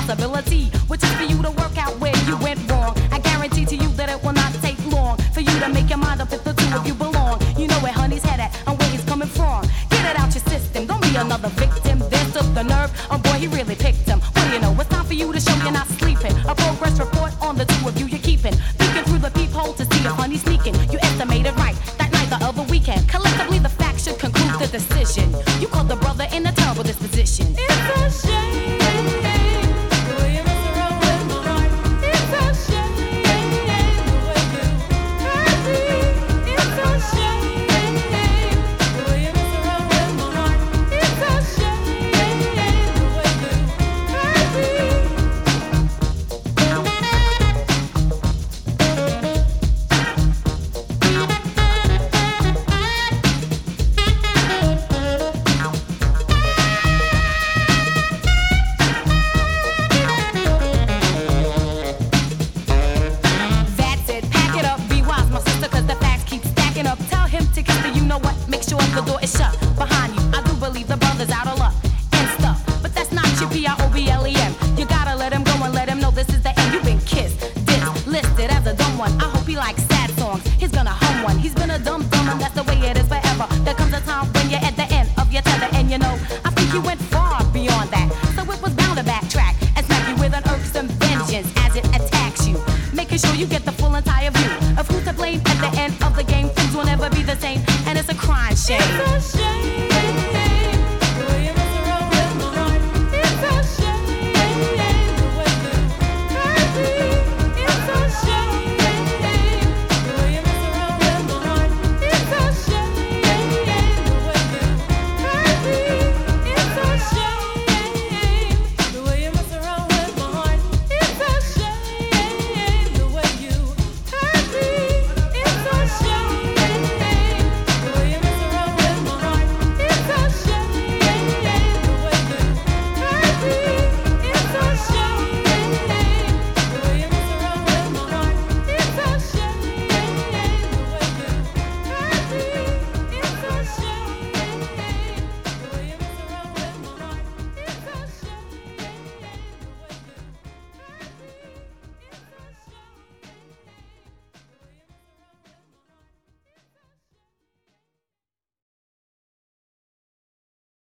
responsibility, which is for you to work out where you went wrong. I guarantee to you that it will not take long for you to make your mind up if the two of you belong. You know where honey's head at and where he's coming from. Get it out your system, don't be another victim. This took the nerve, oh boy, he really picked him. What do you know, it's time for you to show you're not sleeping. A progress report on the two of you you're keeping. Peeking through the peephole to see if honey's sneaking. You estimated right, that night the other weekend. Collectively the facts should conclude the decision. You called the brother in a terrible disposition. It's a shame. The door is shut behind you. I do believe the brother's out of luck and stuff, but that's not you. Be our